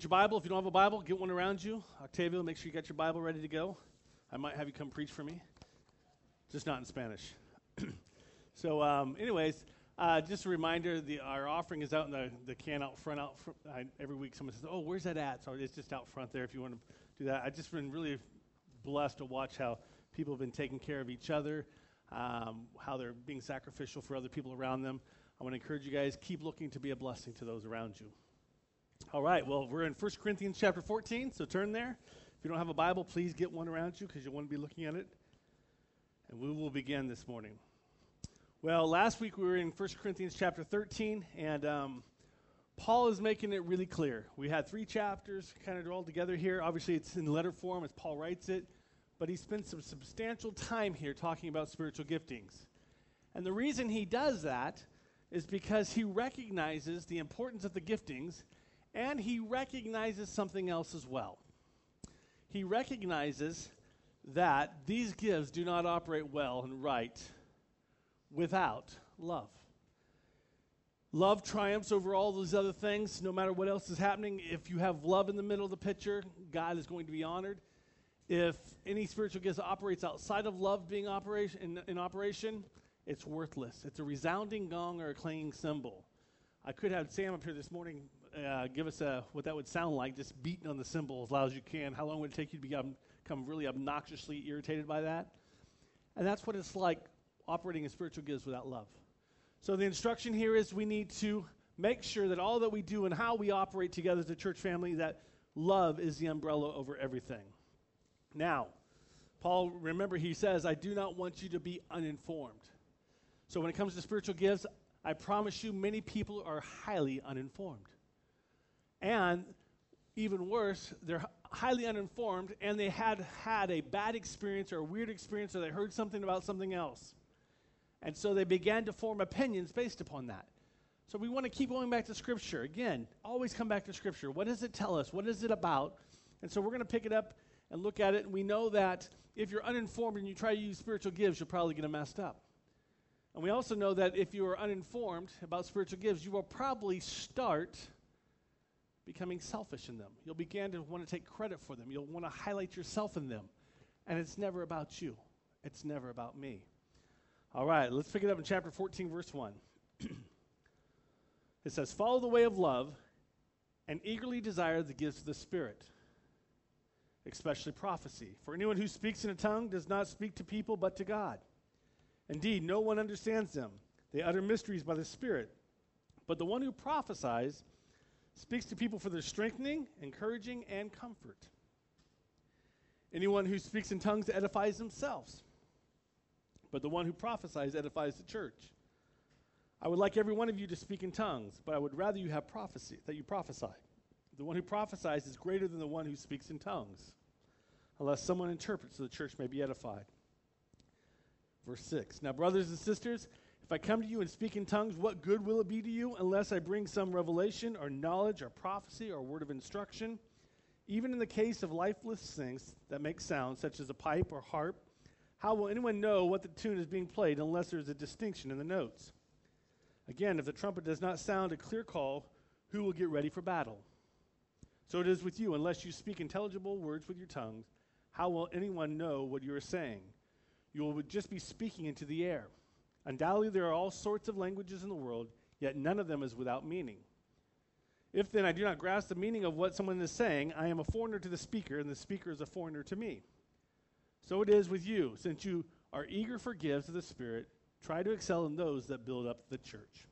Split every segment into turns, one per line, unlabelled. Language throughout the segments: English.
get your Bible. If you don't have a Bible, get one around you. Octavio, make sure you got your Bible ready to go. I might have you come preach for me, just not in Spanish. So, anyways, just a reminder, our offering is out in the can out front. Every week someone says, oh, where's that at? So it's just out front there if you want to do that. I've just been really blessed to watch how people have been taking care of each other, how they're being sacrificial for other people around them. I want to encourage you guys, keep looking to be a blessing to those around you. All right, well, we're in 1 Corinthians chapter 14, so turn there. If you don't have a Bible, please get one around you because you want to be looking at it. And we will begin this morning. Well, last week we were in 1 Corinthians chapter 13, and Paul is making it really clear. We had 3 chapters kind of all together here. Obviously, it's in letter form as Paul writes it, but he spends some substantial time here talking about spiritual giftings. And the reason he does that is because he recognizes the importance of the giftings, and he recognizes something else as well. He recognizes that these gifts do not operate well and right without love. Love triumphs over all those other things, no matter what else is happening. If you have love in the middle of the picture, God is going to be honored. If any spiritual gift operates outside of love being in operation, it's worthless. It's a resounding gong or a clanging cymbal. I could have Sam up here this morning give us what that would sound like, just beating on the cymbal as loud as you can. How long would it take you to become really obnoxiously irritated by that? And that's what it's like operating in spiritual gifts without love. So the instruction here is we need to make sure that all that we do and how we operate together as a church family, that love is the umbrella over everything. Now, Paul, remember, he says, I do not want you to be uninformed. So when it comes to spiritual gifts, I promise you many people are highly uninformed. And even worse, they're highly uninformed and they had a bad experience or a weird experience or they heard something about something else. And so they began to form opinions based upon that. So we want to keep going back to Scripture. Again, always come back to Scripture. What does it tell us? What is it about? And so we're going to pick it up and look at it. And we know that if you're uninformed and you try to use spiritual gifts, you'll probably get them messed up. And we also know that if you are uninformed about spiritual gifts, you will probably start becoming selfish in them. You'll begin to want to take credit for them. You'll want to highlight yourself in them. And it's never about you. It's never about me. All right, let's pick it up in chapter 14, verse 1. It says, follow the way of love and eagerly desire the gifts of the Spirit, especially prophecy. For anyone who speaks in a tongue does not speak to people but to God. Indeed, no one understands them. They utter mysteries by the Spirit. But the one who prophesies speaks to people for their strengthening, encouraging, and comfort. Anyone who speaks in tongues edifies themselves. But the one who prophesies edifies the church. I would like every one of you to speak in tongues, but I would rather you have prophecy, that you prophesy. The one who prophesies is greater than the one who speaks in tongues, unless someone interprets so the church may be edified. Verse 6, now brothers and sisters, if I come to you and speak in tongues, what good will it be to you unless I bring some revelation or knowledge or prophecy or word of instruction? Even in the case of lifeless things that make sound, such as a pipe or harp, how will anyone know what the tune is being played unless there is a distinction in the notes? Again, if the trumpet does not sound a clear call, who will get ready for battle? So it is with you. Unless you speak intelligible words with your tongues, how will anyone know what you are saying? You will just be speaking into the air. Undoubtedly, there are all sorts of languages in the world, yet none of them is without meaning. If then I do not grasp the meaning of what someone is saying, I am a foreigner to the speaker, and the speaker is a foreigner to me. So it is with you. Since you are eager for gifts of the Spirit, try to excel in those that build up the church.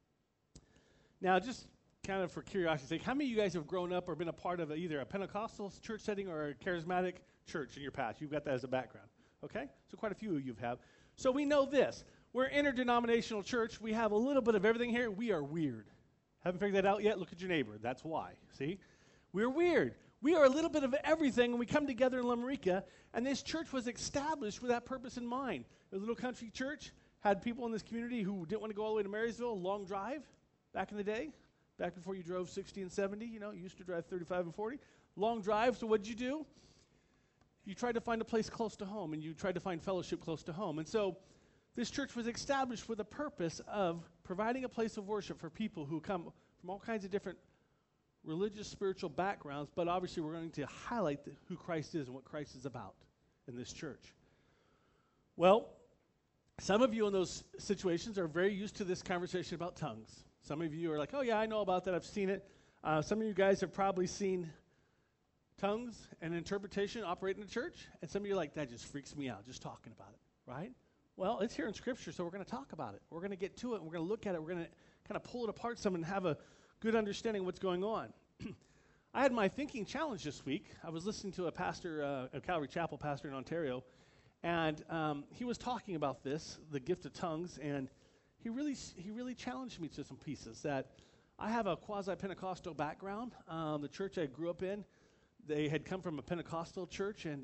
Now, just kind of for curiosity's sake, how many of you guys have grown up or been a part of either a Pentecostal church setting or a charismatic church in your past? You've got that as a background, okay? So quite a few of you have. So we know this. We're an interdenominational church. We have a little bit of everything here. We are weird. Haven't figured that out yet? Look at your neighbor. That's why. See? We're weird. We are a little bit of everything, and we come together in La Marica, and this church was established with that purpose in mind. A little country church had people in this community who didn't want to go all the way to Marysville, a long drive back in the day, back before you drove 60 and 70, you used to drive 35 and 40. Long drive, so what did you do? You tried to find a place close to home, and you tried to find fellowship close to home. And so this church was established with a purpose of providing a place of worship for people who come from all kinds of different religious, spiritual backgrounds, but obviously we're going to highlight who Christ is and what Christ is about in this church. Well, some of you in those situations are very used to this conversation about tongues. Some of you are like, oh yeah, I know about that, I've seen it. Some of you guys have probably seen tongues and interpretation operate in the church, and some of you are like, that just freaks me out, just talking about it, right? Well, it's here in Scripture, so we're going to talk about it. We're going to get to it, and we're going to look at it. We're going to kind of pull it apart some and have a good understanding of what's going on. I had my thinking challenge this week. I was listening to a pastor, a Calvary Chapel pastor in Ontario, and he was talking about this, the gift of tongues, and he really challenged me to some pieces. That I have a quasi-Pentecostal background. The church I grew up in, they had come from a Pentecostal church, and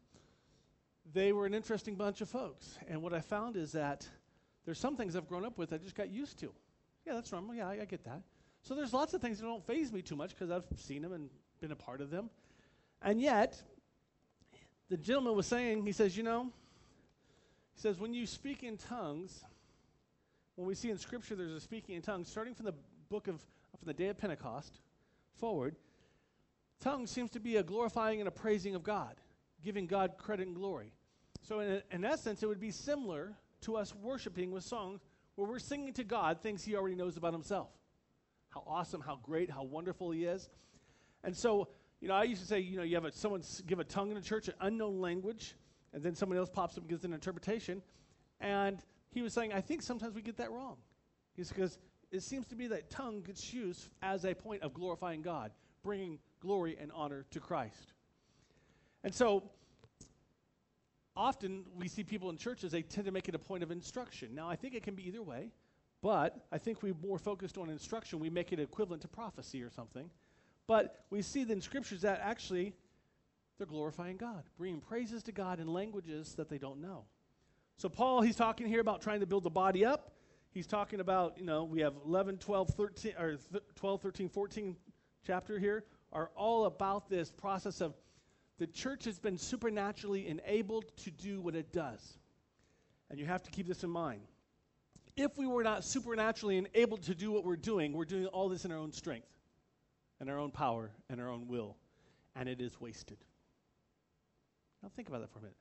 they were an interesting bunch of folks. And what I found is that there's some things I've grown up with I just got used to. Yeah, that's normal. Yeah, I get that. So there's lots of things that don't faze me too much because I've seen them and been a part of them. And yet, the gentleman was saying, he says, when you speak in tongues, when we see in Scripture there's a speaking in tongues, starting from from the day of Pentecost forward, tongues seems to be a glorifying and a praising of God, giving God credit and glory. So in essence, it would be similar to us worshiping with songs where we're singing to God things he already knows about himself. How awesome, how great, how wonderful he is. And so, I used to say, you have someone give a tongue in a church, an unknown language, and then someone else pops up and gives an interpretation. And he was saying, I think sometimes we get that wrong. Because it seems to be that tongue gets used as a point of glorifying God, bringing glory and honor to Christ. And so, often we see people in churches, they tend to make it a point of instruction. Now, I think it can be either way, but I think we're more focused on instruction. We make it equivalent to prophecy or something. But we see in Scriptures that actually they're glorifying God, bringing praises to God in languages that they don't know. So Paul, he's talking here about trying to build the body up. He's talking about, we have 11, 12, 13, or 12, 13, 14 chapter here are all about this process of the church has been supernaturally enabled to do what it does. And you have to keep this in mind. If we were not supernaturally enabled to do what we're doing all this in our own strength and our own power and our own will, and it is wasted. Now think about that for a minute.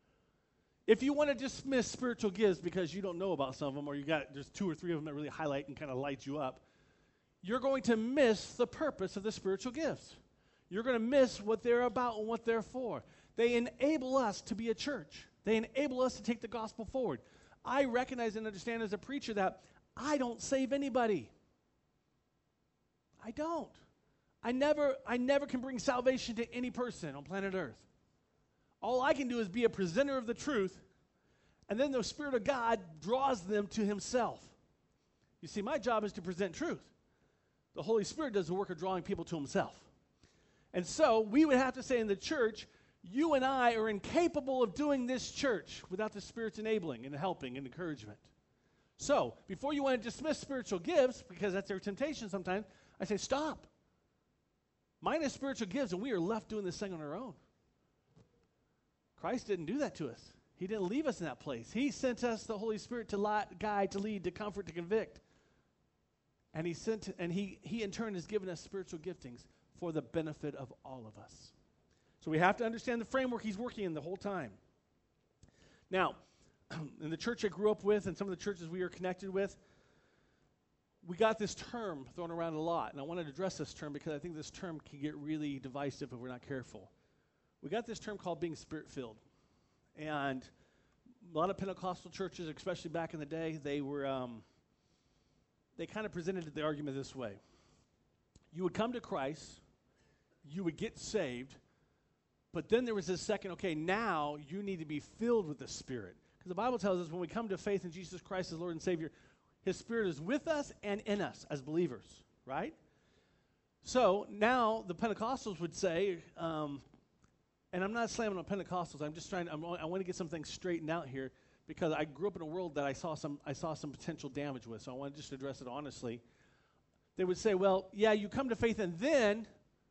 If you want to dismiss spiritual gifts because you don't know about some of them, or there's 2 or 3 of them that really highlight and kind of light you up, you're going to miss the purpose of the spiritual gifts. You're going to miss what they're about and what they're for. They enable us to be a church. They enable us to take the gospel forward. I recognize and understand as a preacher that I don't save anybody. I don't. I never can bring salvation to any person on planet Earth. All I can do is be a presenter of the truth, and then the Spirit of God draws them to himself. You see, my job is to present truth. The Holy Spirit does the work of drawing people to himself. And so we would have to say in the church, you and I are incapable of doing this church without the Spirit's enabling and helping and encouragement. So before you want to dismiss spiritual gifts, because that's their temptation sometimes, I say stop. Minus spiritual gifts, and we are left doing this thing on our own. Christ didn't do that to us. He didn't leave us in that place. He sent us the Holy Spirit to guide, to lead, to comfort, to convict. And he in turn has given us spiritual giftings for the benefit of all of us. So we have to understand the framework he's working in the whole time. Now, in the church I grew up with and some of the churches we are connected with, we got this term thrown around a lot. And I wanted to address this term because I think this term can get really divisive if we're not careful. We got this term called being Spirit-filled. And a lot of Pentecostal churches, especially back in the day, they kind of presented the argument this way. You would come to Christ, you would get saved, but then there was this second, okay, now you need to be filled with the Spirit. Because the Bible tells us when we come to faith in Jesus Christ as Lord and Savior, his Spirit is with us and in us as believers, right? So now the Pentecostals would say, and I'm not slamming on Pentecostals. I'm just I want to get some things straightened out here because I grew up in a world that I saw some potential damage with. So I want to just address it honestly. They would say, well, yeah, you come to faith and then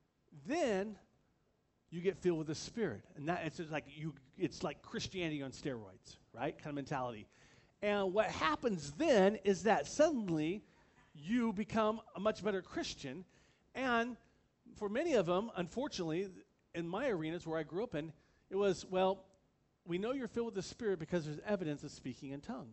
you get filled with the Spirit, and that it's like Christianity on steroids, right? Kind of mentality. And what happens then is that suddenly you become a much better Christian, and For many of them, unfortunately, in my arenas where I grew up in, it was, well, we know you're filled with the Spirit because there's evidence of speaking in tongues.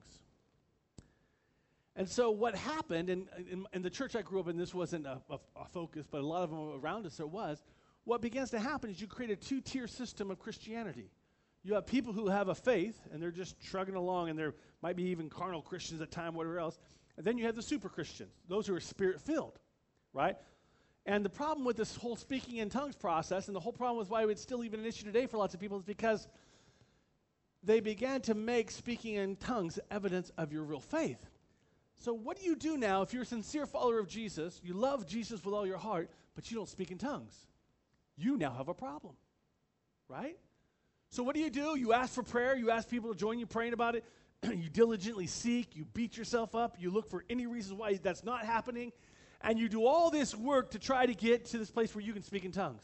And so what happened, and in the church I grew up in, this wasn't a focus, but a lot of them around us there was, what begins to happen is you create a two-tier system of Christianity. You have people who have a faith, and they're just trugging along, and there might be even carnal Christians at times, whatever else. And then you have the super Christians, those who are Spirit-filled, right? And the problem with this whole speaking in tongues process, and the whole problem with why it's still even an issue today for lots of people, is because they began to make speaking in tongues evidence of your real faith. So what do you do now if you're a sincere follower of Jesus, you love Jesus with all your heart, but you don't speak in tongues? You now have a problem, right? So what do? You ask for prayer. You ask people to join you praying about it. You diligently seek. You beat yourself up. You look for any reasons why that's not happening. And you do all this work to try to get to this place where you can speak in tongues.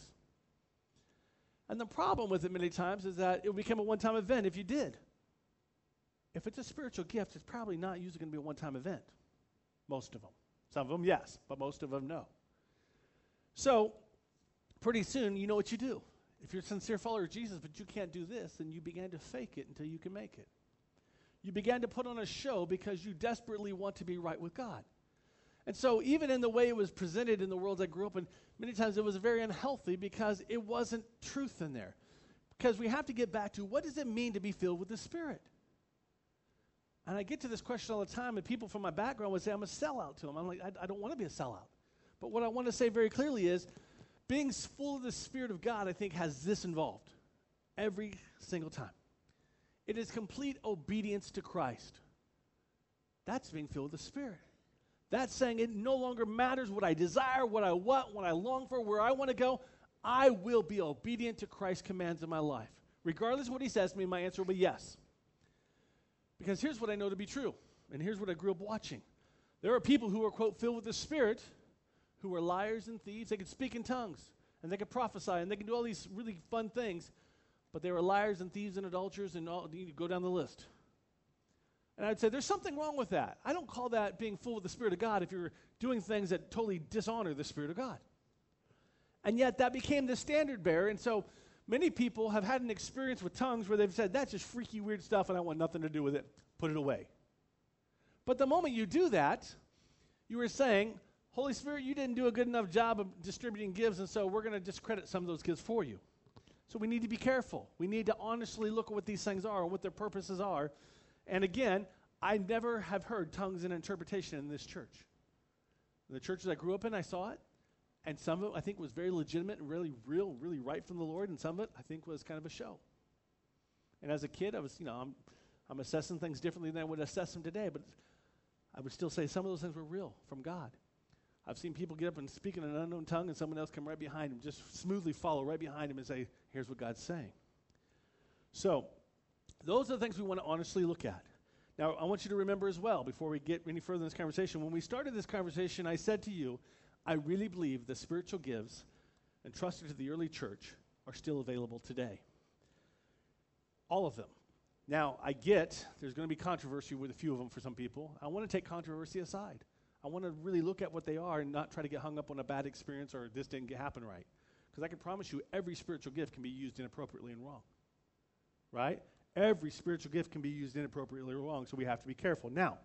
And the problem with it many times is that it will become a one-time event if you did. If it's a spiritual gift, it's probably not usually going to be a one-time event. Most of them. Some of them, yes, but most of them, no. So, pretty soon, you know what you do. If you're a sincere follower of Jesus, but you can't do this, then you began to fake it until you can make it. You began to put on a show because you desperately want to be right with God. And so even in the way it was presented in the world I grew up in, many times it was very unhealthy because it wasn't truth in there. Because we have to get back to, what does it mean to be filled with the Spirit? And I get to this question all the time, and people from my background would say, I'm a sellout to them. I'm like, I don't want to be a sellout. But what I want to say very clearly is, being full of the Spirit of God, I think, has this involved every single time. It is complete obedience to Christ. That's being filled with the Spirit. That's saying it no longer matters what I desire, what I want, what I long for, where I want to go. I will be obedient to Christ's commands in my life. Regardless of what he says to me, my answer will be yes. Because here's what I know to be true, and here's what I grew up watching. There are people who are, quote, filled with the Spirit, who are liars and thieves. They can speak in tongues, and they can prophesy, and they can do all these really fun things, but they were liars and thieves and adulterers, and all, you go down the list. And I'd say there's something wrong with that. I don't call that being full of the Spirit of God if you're doing things that totally dishonor the Spirit of God. And yet that became the standard bearer, and so many people have had an experience with tongues where they've said, that's just freaky, weird stuff, and I want nothing to do with it. Put it away. But the moment you do that, you were saying, Holy Spirit, you didn't do a good enough job of distributing gifts, and so we're going to discredit some of those gifts for you. So we need to be careful. We need to honestly look at what these things are and what their purposes are. And again, I never have heard tongues and interpretation in this church. In the churches I grew up in, I saw it. And some of it, I think, was very legitimate and really real, really right from the Lord. And some of it, I think, was kind of a show. And as a kid, I was, I'm assessing things differently than I would assess them today. But I would still say some of those things were real from God. I've seen people get up and speak in an unknown tongue, and someone else come right behind him, just smoothly follow right behind him and say, here's what God's saying. So those are the things we want to honestly look at. Now, I want you to remember as well, before we get any further in this conversation, when we started this conversation, I said to you, I really believe the spiritual gifts entrusted to the early church are still available today. All of them. Now, I get there's going to be controversy with a few of them for some people. I want to take controversy aside. I want to really look at what they are and not try to get hung up on a bad experience or this didn't happen right. Because I can promise you every spiritual gift can be used inappropriately and wrong. Right? Every spiritual gift can be used inappropriately or wrong, so we have to be careful. Now,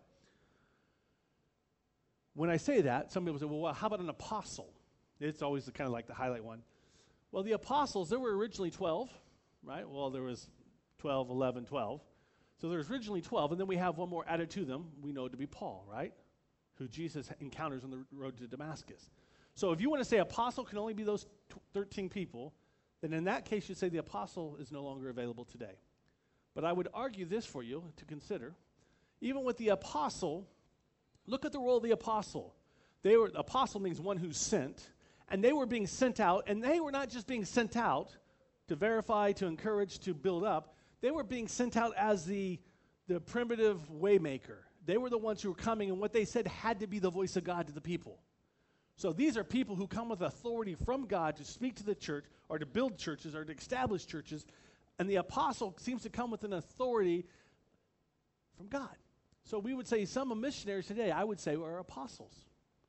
when I say that, some people say, well, how about an apostle? It's always kind of like the highlight one. Well, the apostles, there were originally 12, right? Well, there was 12, 11, 12. So there's originally 12, and then we have one more added to them. We know to be Paul, right? Who Jesus encounters on the road to Damascus. So if you want to say apostle can only be those 13 people, then in that case you say the apostle is no longer available today. But I would argue this for you to consider. Even with the apostle, look at the role of the apostle. Apostle means one who's sent, and they were being sent out, and they were not just being sent out to verify, to encourage, to build up. They were being sent out as the primitive waymaker. They were the ones who were coming, and what they said had to be the voice of God to the people. So these are people who come with authority from God to speak to the church, or to build churches, or to establish churches, and the apostle seems to come with an authority from God. So we would say some missionaries today, I would say, are apostles.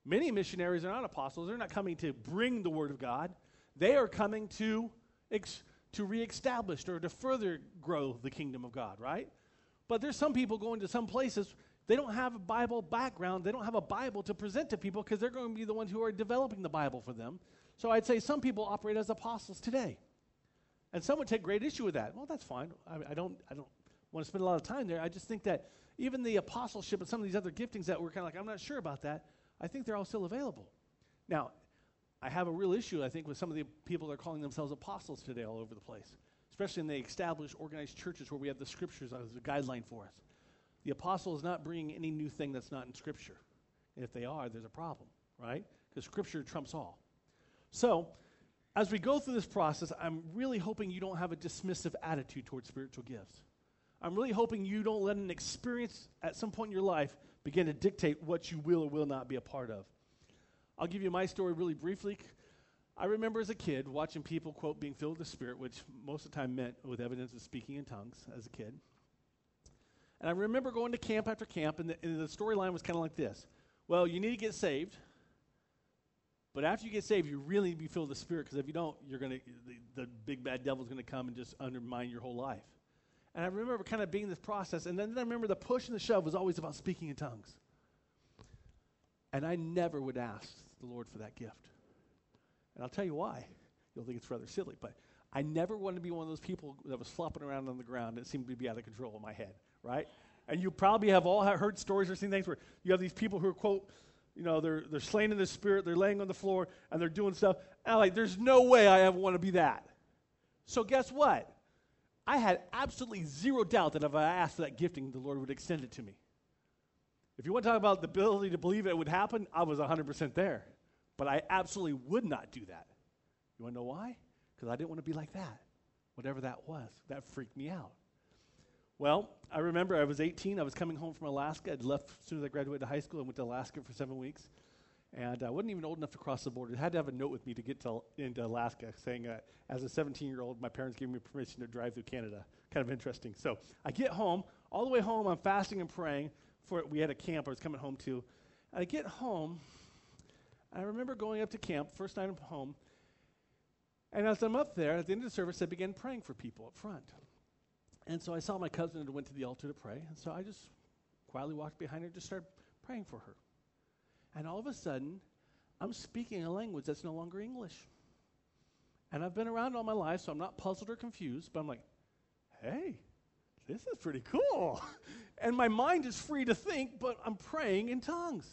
Many missionaries are not apostles. They're not coming to bring the word of God. They are coming to reestablish or to further grow the kingdom of God, right? But there's some people going to some places, they don't have a Bible background. They don't have a Bible to present to people because they're going to be the ones who are developing the Bible for them. So I'd say some people operate as apostles today. And some would take great issue with that. Well, that's fine. I don't want to spend a lot of time there. I just think that even the apostleship and some of these other giftings that we're kind of like, I'm not sure about that, I think they're all still available. Now, I have a real issue, I think, with some of the people that are calling themselves apostles today all over the place, especially in the established, organized churches where we have the scriptures as a guideline for us. The apostle is not bringing any new thing that's not in Scripture. And if they are, there's a problem, right? Because Scripture trumps all. So, as we go through this process, I'm really hoping you don't have a dismissive attitude towards spiritual gifts. I'm really hoping you don't let an experience at some point in your life begin to dictate what you will or will not be a part of. I'll give you my story really briefly. I remember as a kid watching people, quote, being filled with the Spirit, which most of the time meant with evidence of speaking in tongues as a kid. And I remember going to camp after camp, and the storyline was kind of like this. Well, you need to get saved, but after you get saved, you really need to be filled with the Spirit, because if you don't, the big bad devil's going to come and just undermine your whole life. And I remember kind of being this process, and then I remember the push and the shove was always about speaking in tongues. And I never would ask the Lord for that gift. And I'll tell you why. You'll think it's rather silly, but I never wanted to be one of those people that was flopping around on the ground that seemed to be out of control in my head, right? And you probably have all heard stories or seen things where you have these people who are, quote, they're slain in the Spirit, they're laying on the floor, and they're doing stuff. And I'm like, there's no way I ever want to be that. So guess what? I had absolutely zero doubt that if I asked for that gifting, the Lord would extend it to me. If you want to talk about the ability to believe it would happen, I was 100% there. But I absolutely would not do that. You want to know why? Because I didn't want to be like that. Whatever that was, that freaked me out. Well, I remember I was 18. I was coming home from Alaska. I'd left as soon as I graduated high school and went to Alaska for 7 weeks. And I wasn't even old enough to cross the border. I had to have a note with me to get into Alaska saying, as a 17-year-old, my parents gave me permission to drive through Canada. Kind of interesting. So I get home. All the way home, I'm fasting and praying. We had a camp I was coming home to. And I get home. I remember going up to camp, first night I'm home. And as I'm up there, at the end of the service, I began praying for people up front. And so I saw my cousin and went to the altar to pray. And so I just quietly walked behind her and just started praying for her. And all of a sudden, I'm speaking a language that's no longer English. And I've been around all my life, so I'm not puzzled or confused, but I'm like, hey, this is pretty cool. And my mind is free to think, but I'm praying in tongues.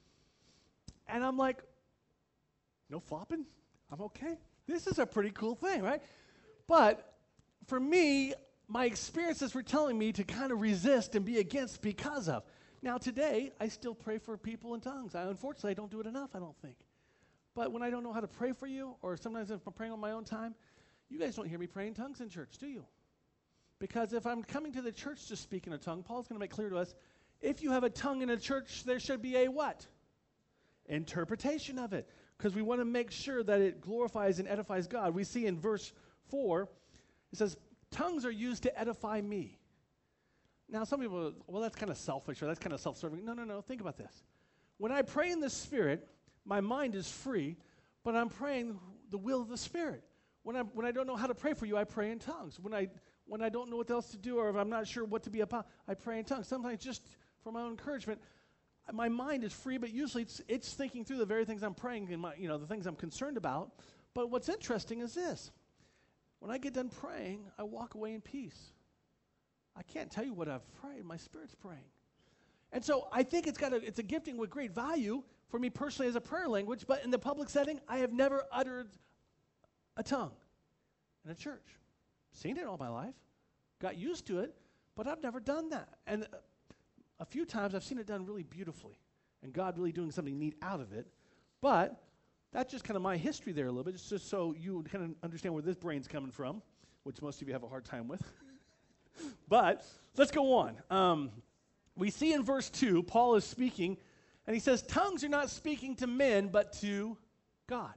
And I'm like, no flopping? I'm okay. This is a pretty cool thing, right? But for me, my experiences were telling me to kind of resist and be against because of. Now today, I still pray for people in tongues. Unfortunately, I don't do it enough, I don't think. But when I don't know how to pray for you, or sometimes if I'm praying on my own time, you guys don't hear me praying in tongues in church, do you? Because if I'm coming to the church to speak in a tongue, Paul's going to make clear to us, if you have a tongue in a church, there should be a what? Interpretation of it. Because we want to make sure that it glorifies and edifies God. We see in verse 4, it says, tongues are used to edify me. Now, some people, well, that's kind of selfish, or that's kind of self-serving. No. Think about this. When I pray in the Spirit, my mind is free, but I'm praying the will of the Spirit. When I don't know how to pray for you, I pray in tongues. When I don't know what else to do, or if I'm not sure what to be about, I pray in tongues. Sometimes just for my own encouragement, my mind is free, but usually it's thinking through the very things I'm praying and the things I'm concerned about. But what's interesting is this. When I get done praying, I walk away in peace. I can't tell you what I've prayed. My spirit's praying. And so I think it's a gifting with great value for me personally as a prayer language, but in the public setting, I have never uttered a tongue in a church. Seen it all my life, got used to it, but I've never done that. And a few times I've seen it done really beautifully, and God really doing something neat out of it. But that's just kind of my history there a little bit, just so you kind of understand where this brain's coming from, which most of you have a hard time with. But let's go on. We see in verse 2, Paul is speaking, and he says, tongues are not speaking to men, but to God.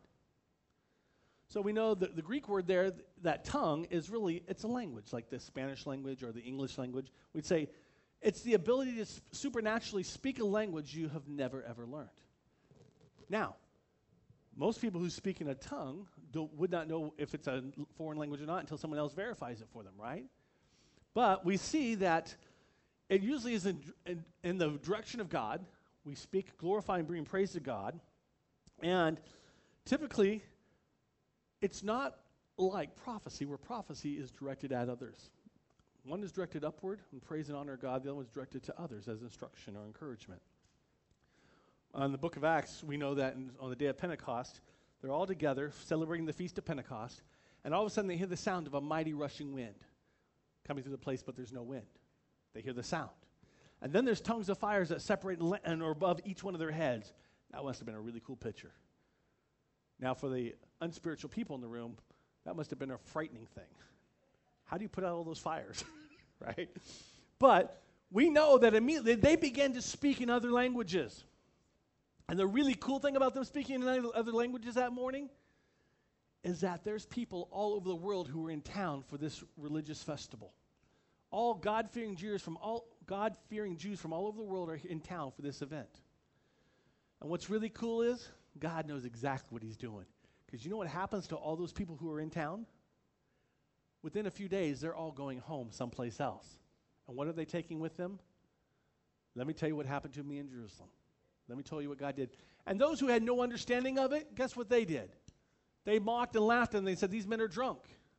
So we know that the Greek word there, that tongue, is really, it's a language, like the Spanish language or the English language. We'd say it's the ability to supernaturally speak a language you have never, ever learned. Now, most people who speak in a tongue would not know if it's a foreign language or not until someone else verifies it for them, right? But we see that it usually is in the direction of God. We speak, glorify, and bring praise to God. And typically, it's not like prophecy, where prophecy is directed at others. One is directed upward in praise and honor of God. The other one is directed to others as instruction or encouragement. On the book of Acts, we know that on the day of Pentecost, they're all together celebrating the feast of Pentecost, and all of a sudden they hear the sound of a mighty rushing wind coming through the place, but there's no wind. They hear the sound. And then there's tongues of fires that separate and are above each one of their heads. That must have been a really cool picture. Now, for the unspiritual people in the room, that must have been a frightening thing. How do you put out all those fires, right? But we know that immediately they began to speak in other languages. And the really cool thing about them speaking in other languages that morning is that there's people all over the world who were in town for this religious festival. All God-fearing Jews from all over the world are in town for this event. And what's really cool is God knows exactly what he's doing. Because you know what happens to all those people who are in town? Within a few days, they're all going home someplace else. And what are they taking with them? Let me tell you what happened to me in Jerusalem. Let me tell you what God did. And those who had no understanding of it, guess what they did? They mocked and laughed and they said, these men are drunk.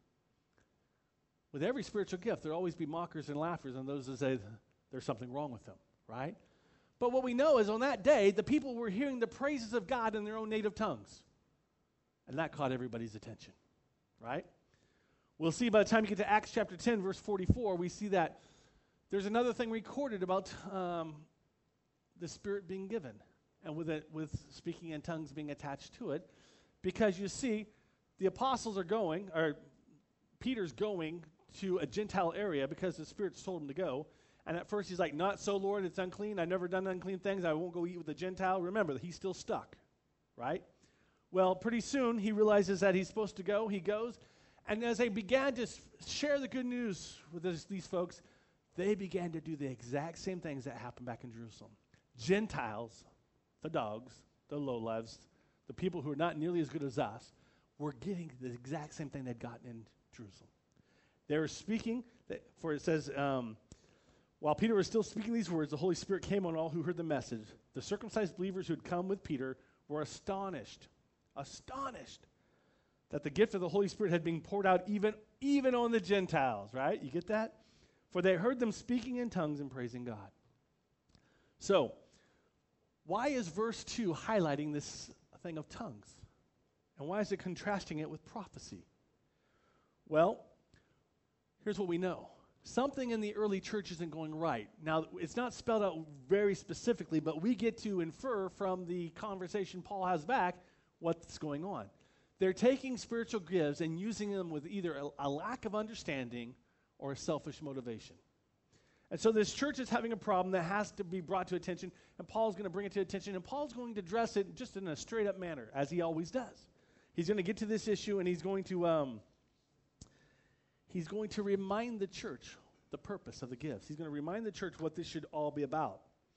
With every spiritual gift, there'll always be mockers and laughers and those that say there's something wrong with them, right? But what we know is on that day, the people were hearing the praises of God in their own native tongues. And that caught everybody's attention, right? We'll see by the time you get to Acts chapter 10, verse 44, we see that there's another thing recorded about the Spirit being given, and with speaking in tongues being attached to it, because you see, the apostles are going, or Peter's going to a Gentile area because the Spirit's told him to go, and at first he's like, not so, Lord, it's unclean. I've never done unclean things. I won't go eat with the Gentile. Remember, he's still stuck, right? Well, pretty soon he realizes that he's supposed to go. He goes, and as they began to share the good news with these folks, they began to do the exact same things that happened back in Jerusalem. Gentiles, the dogs, the lowlives, the people who are not nearly as good as us, were getting the exact same thing they'd gotten in Jerusalem. They were speaking, for it says, while Peter was still speaking these words, the Holy Spirit came on all who heard the message. The circumcised believers who had come with Peter were astonished that the gift of the Holy Spirit had been poured out even on the Gentiles, right? You get that? For they heard them speaking in tongues and praising God. So, why is verse 2 highlighting this thing of tongues? And why is it contrasting it with prophecy? Well, here's what we know. Something in the early church isn't going right. Now, it's not spelled out very specifically, but we get to infer from the conversation Paul has back what's going on. They're taking spiritual gifts and using them with either a lack of understanding or a selfish motivation. And so this church is having a problem that has to be brought to attention, and Paul's going to bring it to attention, and Paul's going to address it just in a straight-up manner, as he always does. He's going to get to this issue, and he's going to remind the church the purpose of the gifts. He's going to remind the church what this should all be about.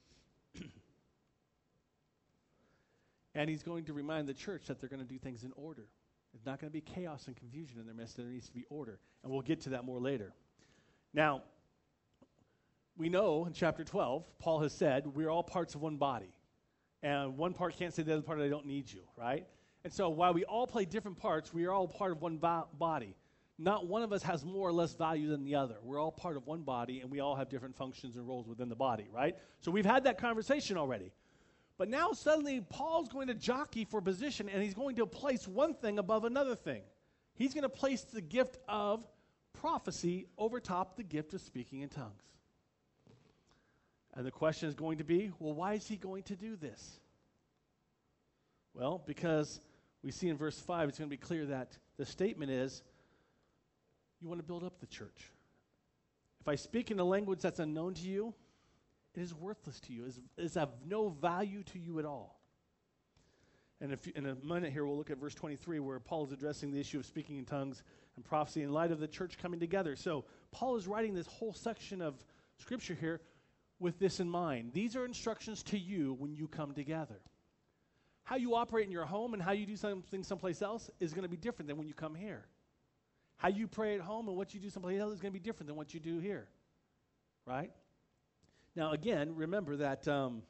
And he's going to remind the church that they're going to do things in order. There's not going to be chaos and confusion in their midst. There needs to be order. And we'll get to that more later. Now, we know in chapter 12, Paul has said, we're all parts of one body. And one part can't say to the other part, I don't need you, right? And so while we all play different parts, we are all part of one body. Not one of us has more or less value than the other. We're all part of one body, and we all have different functions and roles within the body, right? So we've had that conversation already. But now suddenly Paul's going to jockey for position, and he's going to place one thing above another thing. He's going to place the gift of prophecy over top the gift of speaking in tongues. And the question is going to be, well, why is he going to do this? Well, because we see in verse 5, it's going to be clear that the statement is, you want to build up the church. If I speak in a language that's unknown to you, it is worthless to you. It is of no value to you at all. And in a minute here, we'll look at verse 23, where Paul is addressing the issue of speaking in tongues and prophecy in light of the church coming together. So Paul is writing this whole section of Scripture here with this in mind. These are instructions to you when you come together. how you operate in your home and how you do something someplace else is going to be different than when you come here. How you pray at home and what you do someplace else is going to be different than what you do here, right? Now, again, remember that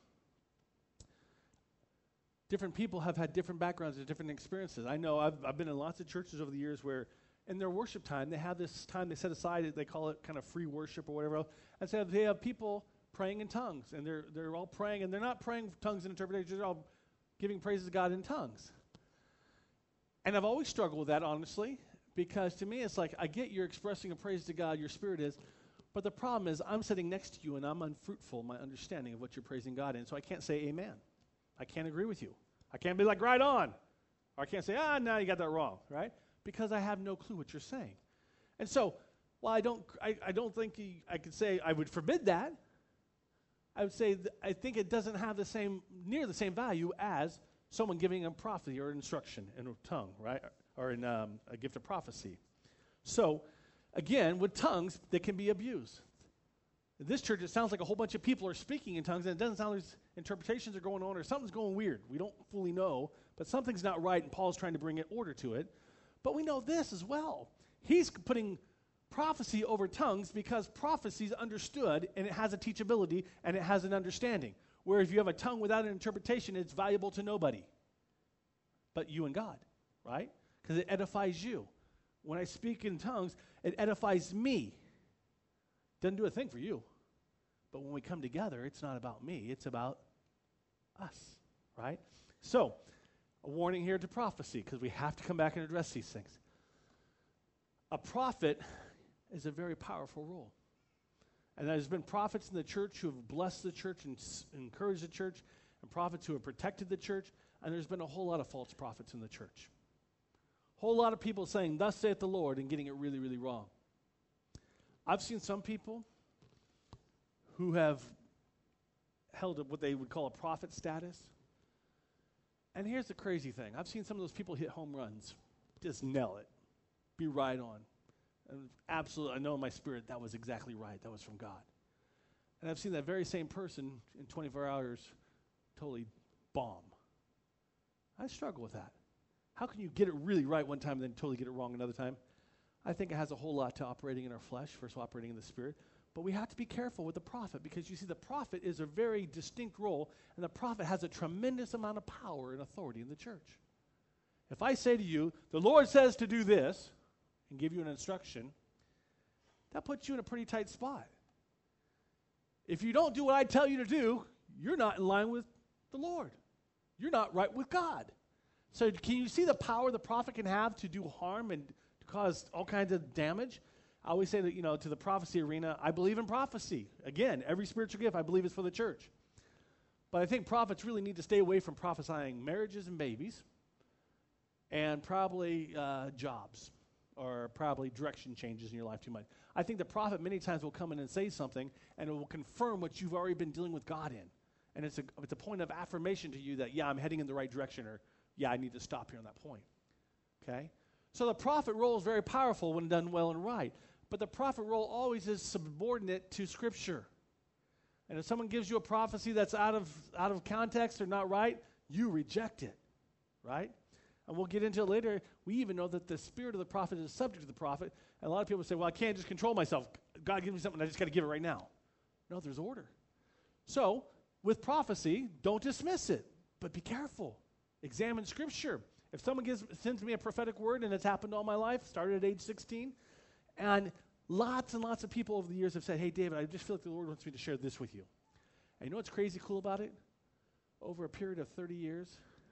different people have had different backgrounds and different experiences. I know I've been in lots of churches over the years where in their worship time, they have this time they set aside, they call it kind of free worship or whatever else, and so they have people praying in tongues, and they're all praying, and they're not praying tongues and interpretation, they're all giving praises to God in tongues. And I've always struggled with that, honestly, because to me it's like, I get you're expressing a praise to God, your spirit is, but the problem is I'm sitting next to you and I'm unfruitful in my understanding of what you're praising God in, so I can't say amen. I can't agree with you. I can't be like, right on. Or I can't say, no, you got that wrong, right? Because I have no clue what you're saying. And so, while I don't think I could say I would forbid that, I would say I think it doesn't have near the same value as someone giving a prophecy or instruction in a tongue, right? Or in a gift of prophecy. So, again, with tongues, they can be abused. In this church, it sounds like a whole bunch of people are speaking in tongues, and it doesn't sound like interpretations are going on or something's going weird. We don't fully know, but something's not right, and Paul's trying to bring order to it. But we know this as well. He's putting prophecy over tongues because prophecy is understood, and it has a teachability, and it has an understanding. Whereas if you have a tongue without an interpretation, it's valuable to nobody but you and God, right? Because it edifies you. When I speak in tongues, it edifies me. Doesn't do a thing for you. But when we come together, it's not about me. It's about us, right? So, a warning here to prophecy, because we have to come back and address these things. A prophet is a very powerful role. And there's been prophets in the church who have blessed the church and encouraged the church, and prophets who have protected the church, and there's been a whole lot of false prophets in the church. A whole lot of people saying, thus saith the Lord, and getting it really, really wrong. I've seen some people who have held up what they would call a prophet status. And here's the crazy thing. I've seen some of those people hit home runs. Just nail it. Be right on. And absolutely, I know in my spirit that was exactly right. That was from God. And I've seen that very same person in 24 hours totally bomb. I struggle with that. How can you get it really right one time and then totally get it wrong another time? I think it has a whole lot to operating in our flesh versus operating in the spirit. But we have to be careful with the prophet because you see the prophet is a very distinct role, and the prophet has a tremendous amount of power and authority in the church. If I say to you, the Lord says to do this, and give you an instruction, that puts you in a pretty tight spot. If you don't do what I tell you to do, you're not in line with the Lord. You're not right with God. So can you see the power the prophet can have to do harm and to cause all kinds of damage? I always say that, to the prophecy arena, I believe in prophecy. Again, every spiritual gift I believe is for the church. But I think prophets really need to stay away from prophesying marriages and babies and probably jobs or probably direction changes in your life too much. I think the prophet many times will come in and say something and it will confirm what you've already been dealing with God in. And it's a point of affirmation to you that, yeah, I'm heading in the right direction, or, yeah, I need to stop here on that point. Okay? So the prophet role is very powerful when done well and right. But the prophet role always is subordinate to Scripture. And if someone gives you a prophecy that's out of context or not right, you reject it, right? And we'll get into it later. We even know that the spirit of the prophet is subject to the prophet. And a lot of people say, well, I can't just control myself. God gives me something, I just got to give it right now. No, there's order. So, with prophecy, don't dismiss it, but be careful. Examine Scripture. If someone sends me a prophetic word, and it's happened all my life, started at age 16, and lots of people over the years have said, hey, David, I just feel like the Lord wants me to share this with you. And you know what's crazy cool about it? Over a period of 30 years,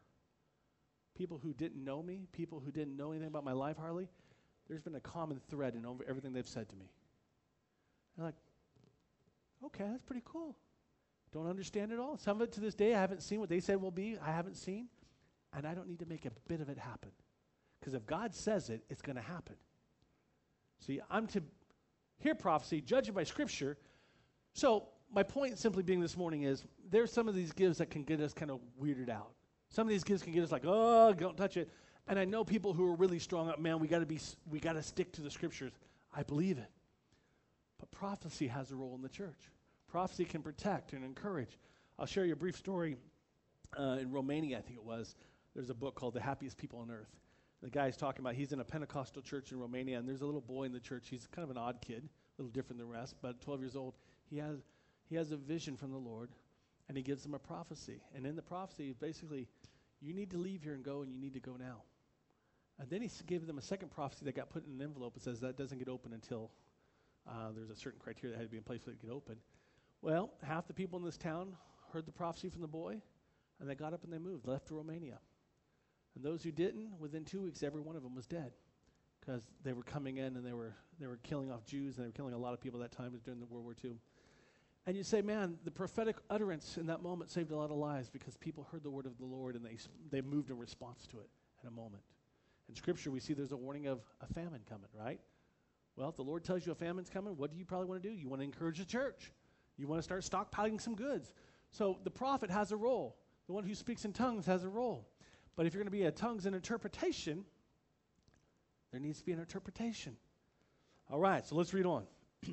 people who didn't know me, people who didn't know anything about my life hardly, there's been a common thread in everything they've said to me. They're like, okay, that's pretty cool. Don't understand it all. Some of it to this day I haven't seen what they said will be. I haven't seen. And I don't need to make a bit of it happen. Because if God says it, it's going to happen. See, I'm to hear prophecy, judge it by Scripture. So my point simply being this morning is there's some of these gifts that can get us kind of weirded out. Some of these gifts can get us like, oh, don't touch it. And I know people who are really strong up, man, we got to stick to the Scriptures. I believe it. But prophecy has a role in the church. Prophecy can protect and encourage. I'll share you a brief story. in Romania, I think it was, there's a book called The Happiest People on Earth. The guy's talking about, he's in a Pentecostal church in Romania, and there's a little boy in the church. He's kind of an odd kid, a little different than the rest, but 12 years old. He has a vision from the Lord, and he gives them a prophecy. And in the prophecy, basically, you need to leave here and go, and you need to go now. And then he gave them a second prophecy that got put in an envelope. It says that doesn't get open until there's a certain criteria that had to be in place for it to get open. Well, half the people in this town heard the prophecy from the boy, and they got up and they moved, left to Romania. And those who didn't, within 2 weeks, every one of them was dead because they were coming in and they were killing off Jews, and they were killing a lot of people at that time. It was during the World War II. And you say, man, the prophetic utterance in that moment saved a lot of lives because people heard the word of the Lord and they moved in response to it in a moment. In Scripture, we see there's a warning of a famine coming, right? Well, if the Lord tells you a famine's coming, what do you probably want to do? You want to encourage the church. You want to start stockpiling some goods. So the prophet has a role. The one who speaks in tongues has a role. But if you're going to be a tongues and interpretation, there needs to be an interpretation. All right, so let's read on.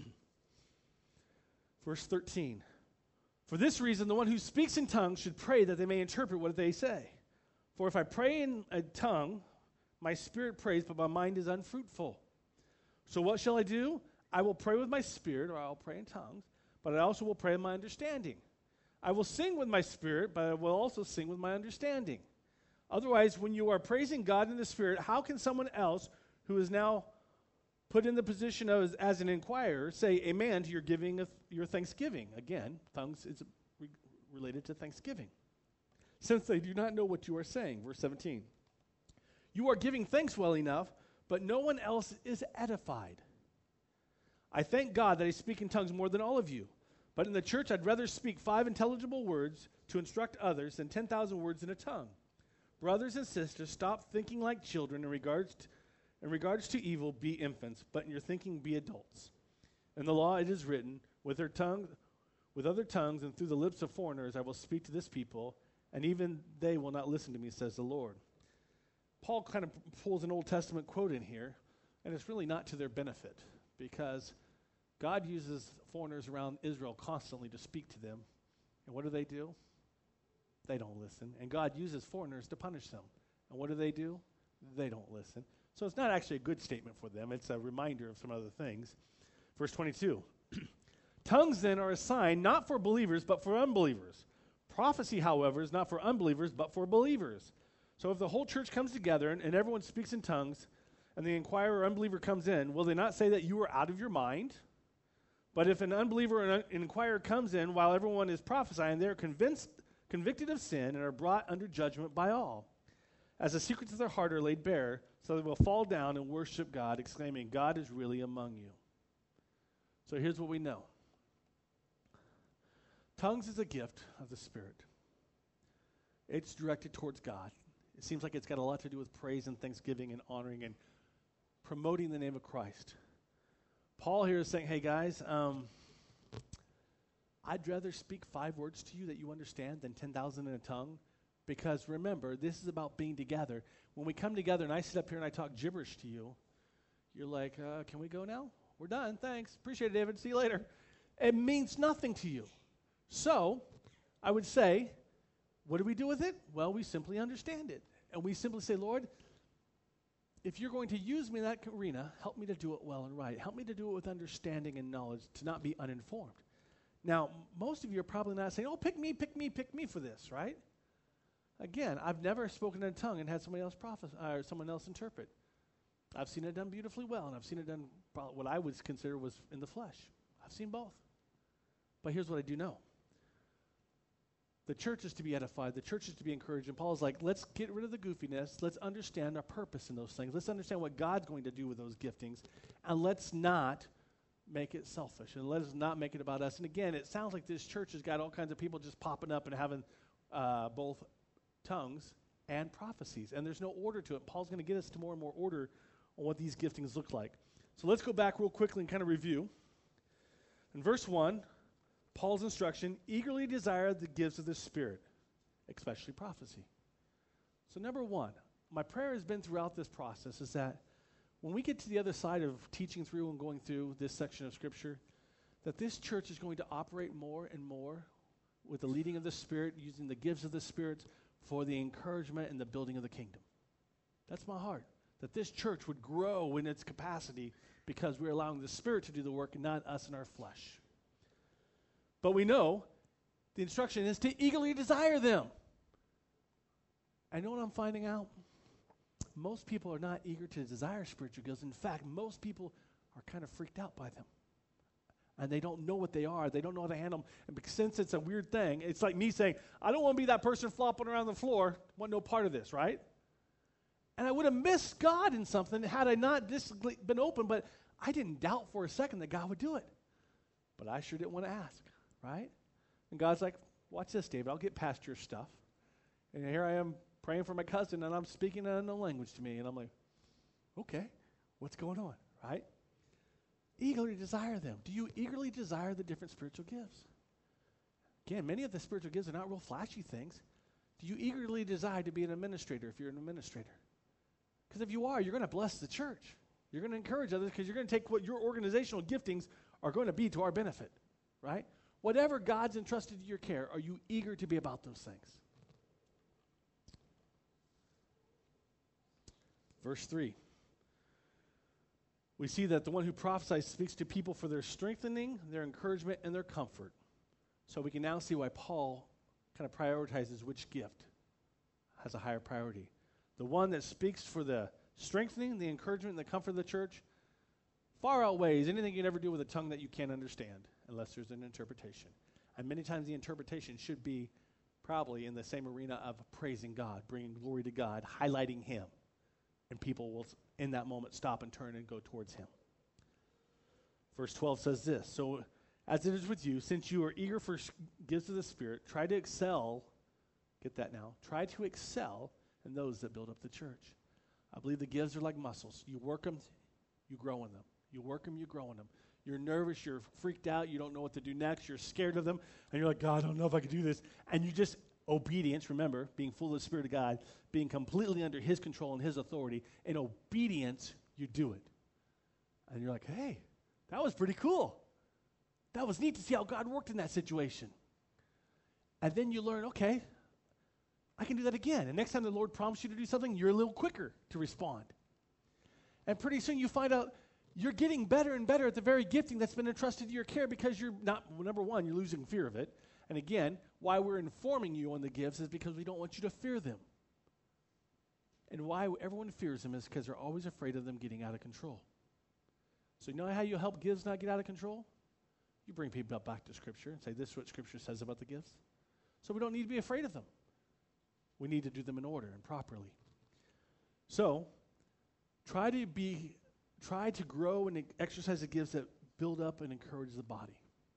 Verse 13. For this reason, the one who speaks in tongues should pray that they may interpret what they say. For if I pray in a tongue, my spirit prays, but my mind is unfruitful. So what shall I do? I will pray with my spirit, or I'll pray in tongues, but I also will pray in my understanding. I will sing with my spirit, but I will also sing with my understanding. Otherwise, when you are praising God in the Spirit, how can someone else who is now put in the position of as an inquirer say amen to your giving of your thanksgiving? Again, tongues is related to thanksgiving. Since they do not know what you are saying. Verse 17. You are giving thanks well enough, but no one else is edified. I thank God that I speak in tongues more than all of you. But in the church, I'd rather speak 5 intelligible words to instruct others than 10,000 words in a tongue. Brothers and sisters, stop thinking like children in regards to evil, be infants, but in your thinking, be adults. In the law, it is written, with other tongues and through the lips of foreigners, I will speak to this people, and even they will not listen to me, says the Lord. Paul kind of pulls an Old Testament quote in here, and it's really not to their benefit, because God uses foreigners around Israel constantly to speak to them. And what do? They don't listen. And God uses foreigners to punish them. And what do? They don't listen. So it's not actually a good statement for them. It's a reminder of some other things. Verse 22. Tongues then are a sign not for believers but for unbelievers. Prophecy, however, is not for unbelievers but for believers. So if the whole church comes together and everyone speaks in tongues, and the inquirer or unbeliever comes in, will they not say that you are out of your mind? But if an unbeliever or an inquirer comes in while everyone is prophesying, they are convicted of sin and are brought under judgment by all. As the secrets of their heart are laid bare, so they will fall down and worship God, exclaiming, God is really among you. So here's what we know. Tongues is a gift of the Spirit. It's directed towards God. It seems like it's got a lot to do with praise and thanksgiving and honoring and promoting the name of Christ. Paul here is saying, hey guys, I'd rather speak 5 words to you that you understand than 10,000 in a tongue. Because remember, this is about being together. When we come together and I sit up here and I talk gibberish to you, you're like, can we go now? We're done, thanks. Appreciate it, David. See you later. It means nothing to you. So, I would say, what do we do with it? Well, we simply understand it. And we simply say, Lord, if you're going to use me in that arena, help me to do it well and right. Help me to do it with understanding and knowledge, to not be uninformed. Now, most of you are probably not saying, oh, pick me for this, right? Again, I've never spoken in a tongue and had somebody else prophesy or someone else interpret. I've seen it done beautifully well, and I've seen it done what I would consider was in the flesh. I've seen both. But here's what I do know. The church is to be edified. The church is to be encouraged. And Paul's like, let's get rid of the goofiness. Let's understand our purpose in those things. Let's understand what God's going to do with those giftings. And let's not make it selfish. And let us not make it about us. And again, it sounds like this church has got all kinds of people just popping up and having both tongues and prophecies. And there's no order to it. Paul's going to get us to more and more order on what these giftings look like. So let's go back real quickly and kind of review. In verse 1, Paul's instruction, eagerly desire the gifts of the Spirit, especially prophecy. So number 1, my prayer has been throughout this process is that when we get to the other side of teaching through and going through this section of Scripture, that this church is going to operate more and more with the leading of the Spirit, using the gifts of the Spirit for the encouragement and the building of the kingdom. That's my heart, that this church would grow in its capacity because we're allowing the Spirit to do the work and not us in our flesh. But we know the instruction is to eagerly desire them. I know what I'm finding out? Most people are not eager to desire spiritual gifts. In fact, most people are kind of freaked out by them. And they don't know what they are. They don't know how to handle them. And since it's a weird thing, it's like me saying, I don't want to be that person flopping around the floor. I want no part of this, right? And I would have missed God in something had I not been open, but I didn't doubt for a second that God would do it. But I sure didn't want to ask, right? And God's like, watch this, David. I'll get past your stuff. And here I am praying for my cousin, and I'm speaking in a language to me. And I'm like, okay, what's going on, right? Eagerly desire them. Do you eagerly desire the different spiritual gifts? Again, many of the spiritual gifts are not real flashy things. Do you eagerly desire to be an administrator if you're an administrator? Because if you are, you're going to bless the church. You're going to encourage others because you're going to take what your organizational giftings are going to be to our benefit, right? Whatever God's entrusted to your care, are you eager to be about those things? Verse 3. We see that the one who prophesies speaks to people for their strengthening, their encouragement, and their comfort. So we can now see why Paul kind of prioritizes which gift has a higher priority. The one that speaks for the strengthening, the encouragement, and the comfort of the church far outweighs anything you can ever do with a tongue that you can't understand unless there's an interpretation. And many times the interpretation should be probably in the same arena of praising God, bringing glory to God, highlighting Him. And people will, in that moment, stop and turn and go towards Him. Verse 12 says this, so as it is with you, since you are eager for gifts of the Spirit, try to excel, get that now, try to excel in those that build up the church. I believe the gifts are like muscles. You work them, you grow in them. You work them, you grow in them. You're nervous, you're freaked out, you don't know what to do next, you're scared of them, and you're like, God, I don't know if I can do this. And you just, obedience, remember, being full of the Spirit of God, being completely under His control and His authority, in obedience, you do it. And you're like, hey, that was pretty cool. That was neat to see how God worked in that situation. And then you learn, okay, I can do that again. And next time the Lord prompts you to do something, you're a little quicker to respond. And pretty soon you find out you're getting better and better at the very gifting that's been entrusted to your care because you're not, number one, you're losing fear of it. And again, why we're informing you on the gifts is because we don't want you to fear them. And why everyone fears them is because they're always afraid of them getting out of control. So you know how you help gifts not get out of control? You bring people back to Scripture and say, this is what Scripture says about the gifts. So we don't need to be afraid of them. We need to do them in order and properly. So, try to grow and exercise the gifts that build up and encourage the body.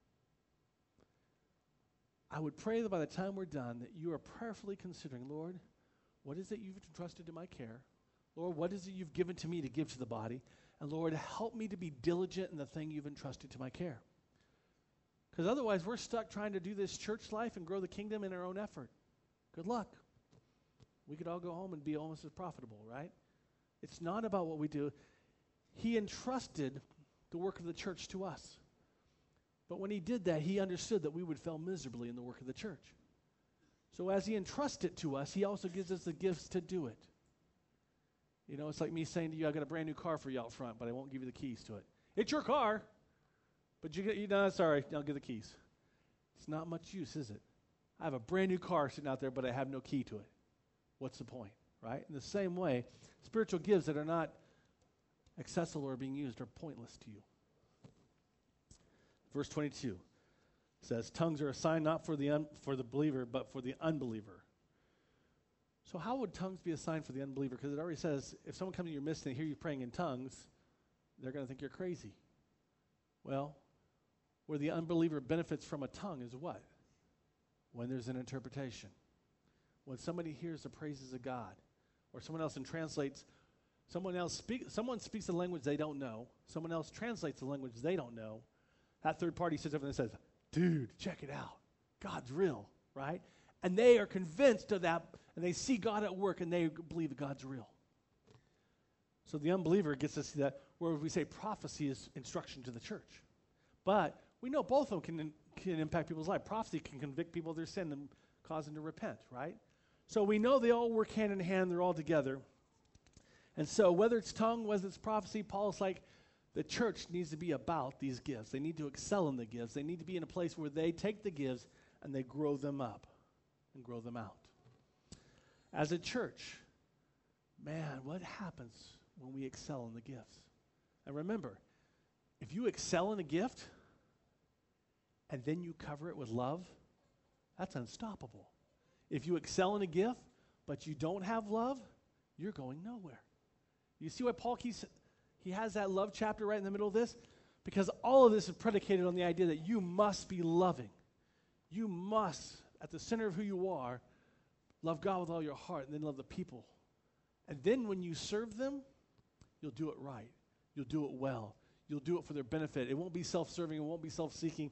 I would pray that by the time we're done that you are prayerfully considering, Lord, what is it you've entrusted to my care? Lord, what is it you've given to me to give to the body? And Lord, help me to be diligent in the thing you've entrusted to my care. Because otherwise we're stuck trying to do this church life and grow the kingdom in our own effort. Good luck. We could all go home and be almost as profitable, right? It's not about what we do. He entrusted the work of the church to us. But when He did that, He understood that we would fail miserably in the work of the church. So as He entrusts it to us, He also gives us the gifts to do it. You know, it's like me saying to you, I got a brand new car for you out front, but I won't give you the keys to it. It's your car, but sorry, I'll give the keys. It's not much use, is it? I have a brand new car sitting out there, but I have no key to it. What's the point, right? In the same way, spiritual gifts that are not accessible or being used are pointless to you. Verse 22 says, tongues are a sign not for the believer, but for the unbeliever. So how would tongues be a sign for the unbeliever? Because it already says, if someone comes in your midst and they hear you praying in tongues, they're going to think you're crazy. Well, where the unbeliever benefits from a tongue is what? When there's an interpretation. When somebody hears the praises of God, or someone else someone speaks a language they don't know, someone else translates a language they don't know, that third party sits over and says, dude, check it out. God's real, right? And they are convinced of that, and they see God at work, and they believe that God's real. So the unbeliever gets to see that, where we say prophecy is instruction to the church. But We know both of them can impact people's life. Prophecy can convict people of their sin and cause them to repent, right? So we know they all work hand in hand. They're all together. And so whether it's tongue, whether it's prophecy, Paul's like, the church needs to be about these gifts. They need to excel in the gifts. They need to be in a place where they take the gifts and they grow them up and grow them out. As a church, man, what happens when we excel in the gifts? And remember, if you excel in a gift and then you cover it with love, that's unstoppable. If you excel in a gift but you don't have love, you're going nowhere. You see why Paul he has that love chapter right in the middle of this? Because all of this is predicated on the idea that you must be loving. You must, at the center of who you are, love God with all your heart and then love the people. And then when you serve them, you'll do it right. You'll do it well. You'll do it for their benefit. It won't be self-serving. It won't be self-seeking.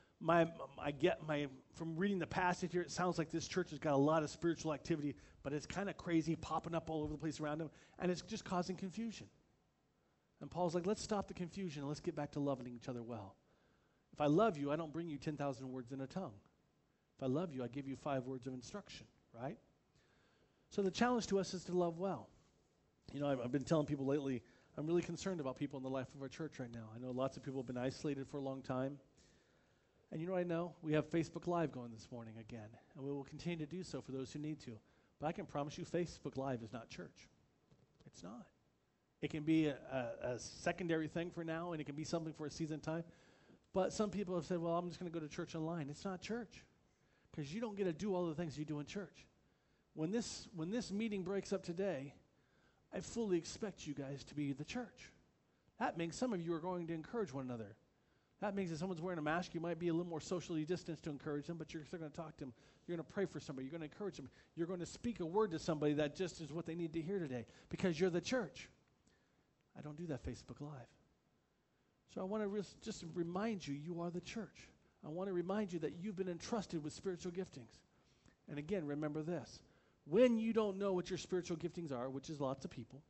From reading the passage here, it sounds like this church has got a lot of spiritual activity, but it's kind of crazy, popping up all over the place around them, and it's just causing confusion. And Paul's like, let's stop the confusion and let's get back to loving each other well. If I love you, I don't bring you 10,000 words in a tongue. If I love you, I give you 5 words of instruction, right? So the challenge to us is to love well. You know, I've been telling people lately, I'm really concerned about people in the life of our church right now. I know lots of people have been isolated for a long time. And you know what I know? We have Facebook Live going this morning again, and we will continue to do so for those who need to. But I can promise you Facebook Live is not church. It's not. It can be a secondary thing for now, and it can be something for a season time. But some people have said, well, I'm just going to go to church online. It's not church, because you don't get to do all the things you do in church. When this meeting breaks up today, I fully expect you guys to be the church. That means some of you are going to encourage one another. That means if someone's wearing a mask, you might be a little more socially distanced to encourage them, but you're still going to talk to them. You're going to pray for somebody. You're going to encourage them. You're going to speak a word to somebody that just is what they need to hear today, because you're the church. I don't do that Facebook Live. So I want to just remind you, you are the church. I want to remind you that you've been entrusted with spiritual giftings. And again, remember this. When you don't know what your spiritual giftings are, which is lots of people,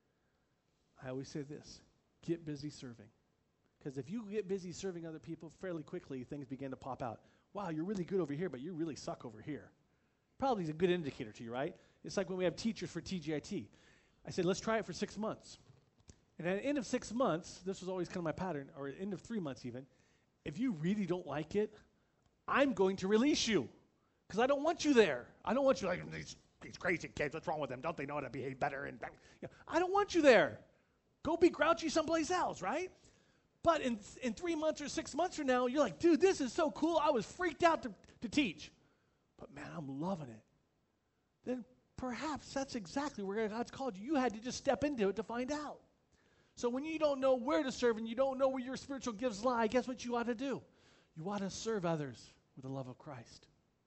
I always say this, get busy serving. Because if you get busy serving other people, fairly quickly things begin to pop out. Wow, you're really good over here, but you really suck over here. Probably is a good indicator to you, right? It's like when we have teachers for TGIT. I said, let's try it for 6 months. And at the end of 6 months, this was always kind of my pattern, or at the end of 3 months even, if you really don't like it, I'm going to release you. Because I don't want you there. I don't want you like, these crazy kids, what's wrong with them? Don't they know how to behave better? And I don't want you there. Go be grouchy someplace else, right? But in 3 months or 6 months from now, you're like, dude, this is so cool. I was freaked out to teach. But man, I'm loving it. Then perhaps that's exactly where God's called you. You had to just step into it to find out. So when you don't know where to serve and you don't know where your spiritual gifts lie, guess what you ought to do? You ought to serve others with the love of Christ.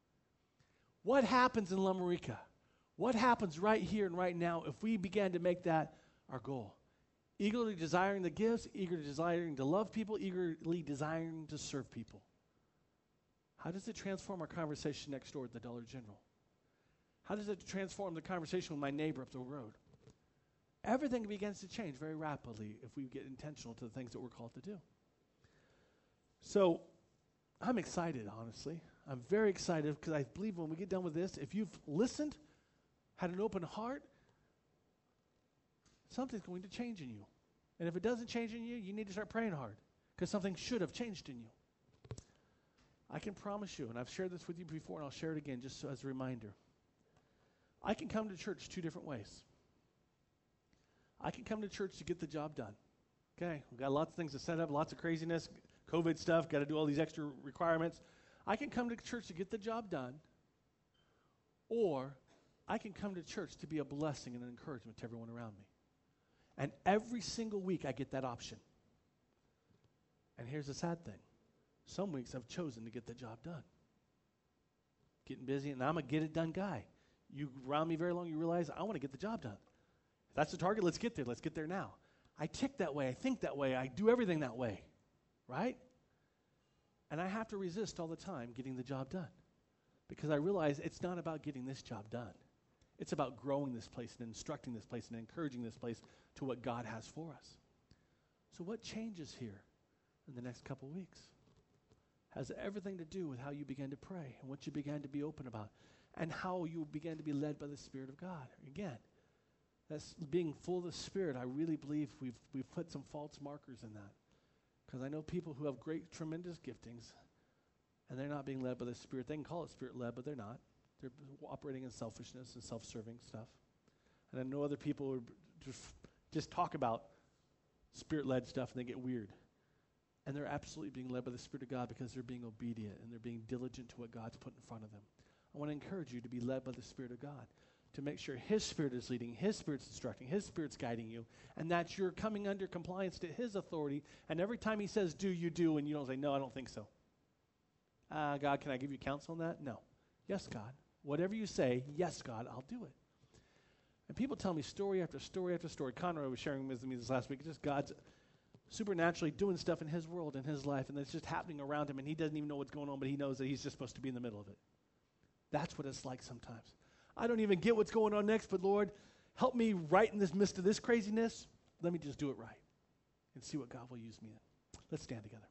What happens in La Marica? What happens right here and right now if we began to make that our goal? Eagerly desiring the gifts, eagerly desiring to love people, eagerly desiring to serve people. How does it transform our conversation next door at the Dollar General? How does it transform the conversation with my neighbor up the road? Everything begins to change very rapidly if we get intentional to the things that we're called to do. So I'm excited, honestly. I'm very excited because I believe when we get done with this, if you've listened, had an open heart, something's going to change in you. And if it doesn't change in you, you need to start praying hard because something should have changed in you. I can promise you, and I've shared this with you before, and I'll share it again just as a reminder. I can come to church 2 different ways. I can come to church to get the job done. Okay, we've got lots of things to set up, lots of craziness, COVID stuff, got to do all these extra requirements. I can come to church to get the job done, or I can come to church to be a blessing and an encouragement to everyone around me. And every single week I get that option. And here's the sad thing. Some weeks I've chosen to get the job done. Getting busy, and I'm a get-it-done guy. You around me very long, you realize I want to get the job done. If that's the target, let's get there. Let's get there now. I tick that way. I think that way. I do everything that way, right? And I have to resist all the time getting the job done because I realize it's not about getting this job done. It's about growing this place and instructing this place and encouraging this place to what God has for us. So what changes here in the next couple weeks? has everything to do with how you began to pray and what you began to be open about and how you began to be led by the Spirit of God. Again, that's being full of the Spirit. I really believe we've put some false markers in that, because I know people who have great, tremendous giftings, and they're not being led by the Spirit. They can call it Spirit-led, but they're not. They're operating in selfishness and self-serving stuff. And I know other people who just talk about Spirit-led stuff, and they get weird. And they're absolutely being led by the Spirit of God because they're being obedient and they're being diligent to what God's put in front of them. I want to encourage you to be led by the Spirit of God, to make sure His Spirit is leading, His Spirit's instructing, His Spirit's guiding you, and that you're coming under compliance to His authority. And every time He says, do, you do, and you don't say, no, I don't think so. God, can I give you counsel on that? No. Yes, God. Whatever you say, yes, God, I'll do it. And people tell me story after story after story. Conroy was sharing with me this last week. Just God's supernaturally doing stuff in his world, in his life, and it's just happening around him, and he doesn't even know what's going on, but he knows that he's just supposed to be in the middle of it. That's what it's like sometimes. I don't even get what's going on next, but Lord, help me right in this midst of this craziness. Let me just do it right and see what God will use me in. Let's stand together.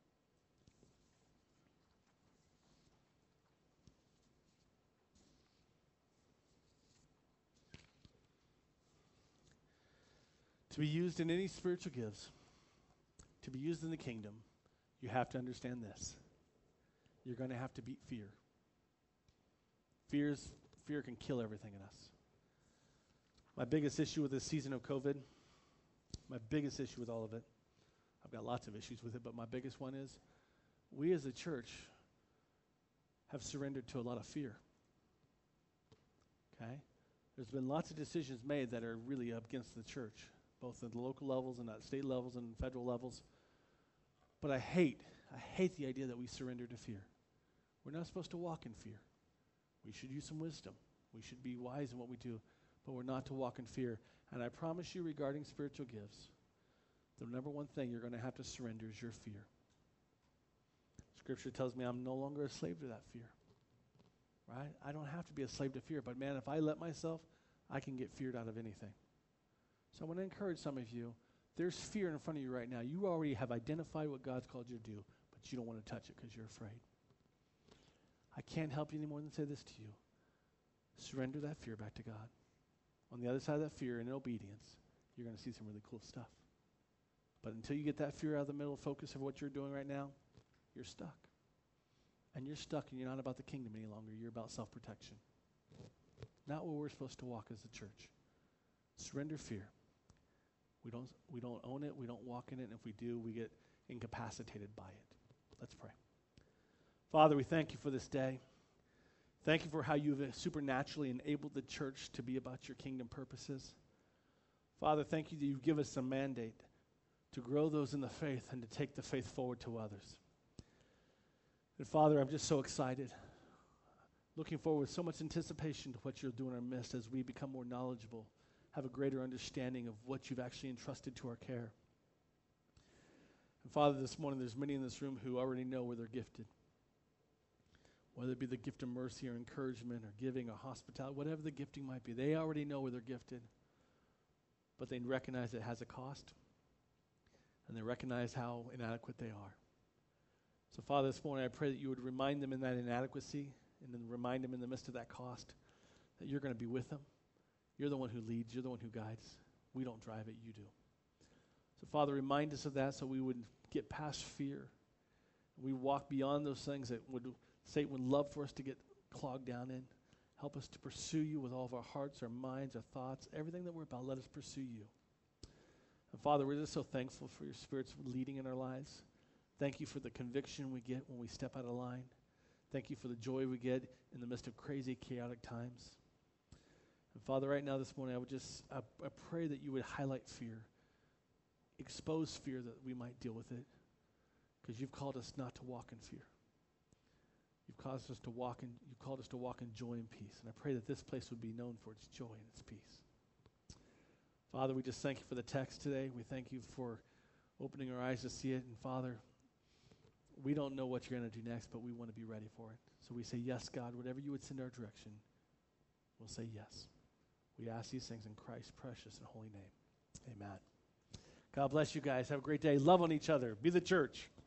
To be used in any spiritual gifts, to be used in the kingdom, you have to understand this. You're going to have to beat fear. Fear can kill everything in us. My biggest issue with this season of COVID, my biggest issue with all of it, I've got lots of issues with it, but my biggest one is we as a church have surrendered to a lot of fear. Okay? There's been lots of decisions made that are really against the church, both at the local levels and at state levels and federal levels. But I hate the idea that we surrender to fear. We're not supposed to walk in fear. We should use some wisdom. We should be wise in what we do, but we're not to walk in fear. And I promise you, regarding spiritual gifts, the number one thing you're going to have to surrender is your fear. Scripture tells me I'm no longer a slave to that fear. Right? I don't have to be a slave to fear, but man, if I let myself, I can get feared out of anything. So I want to encourage some of you. There's fear in front of you right now. You already have identified what God's called you to do, but you don't want to touch it because you're afraid. I can't help you any more than say this to you. Surrender that fear back to God. On the other side of that fear, in obedience, you're going to see some really cool stuff. But until you get that fear out of the middle focus of what you're doing right now, you're stuck. And you're stuck and you're not about the kingdom any longer. You're about self-protection. Not where we're supposed to walk as a church. Surrender fear. We don't own it. We don't walk in it. And if we do, we get incapacitated by it. Let's pray. Father, we thank you for this day. Thank you for how you've supernaturally enabled the church to be about your kingdom purposes. Father, thank you that you give us a mandate to grow those in the faith and to take the faith forward to others. And Father, I'm just so excited. Looking forward with so much anticipation to what you'll do in our midst as we become more knowledgeable, have a greater understanding of what you've actually entrusted to our care. And Father, this morning there's many in this room who already know where they're gifted. Whether it be the gift of mercy or encouragement or giving or hospitality, whatever the gifting might be, they already know where they're gifted. But they recognize it has a cost. And they recognize how inadequate they are. So Father, this morning I pray that you would remind them in that inadequacy and then remind them in the midst of that cost that you're going to be with them. You're the one who leads. You're the one who guides. We don't drive it. You do. So Father, remind us of that so we would get past fear. We walk beyond those things that Satan would love for us to get clogged down in. Help us to pursue you with all of our hearts, our minds, our thoughts, everything that we're about. Let us pursue you. And Father, we're just so thankful for your Spirit's leading in our lives. Thank you for the conviction we get when we step out of line. Thank you for the joy we get in the midst of crazy, chaotic times. And Father, right now this morning, I pray that you would highlight fear. Expose fear that we might deal with it. Because you've called us not to walk in fear. You've called us to walk in joy and peace. And I pray that this place would be known for its joy and its peace. Father, we just thank you for the text today. We thank you for opening our eyes to see it. And Father, we don't know what you're going to do next, but we want to be ready for it. So we say, yes, God, whatever you would send our direction, we'll say yes. We ask these things in Christ's precious and holy name. Amen. God bless you guys. Have a great day. Love on each other. Be the church.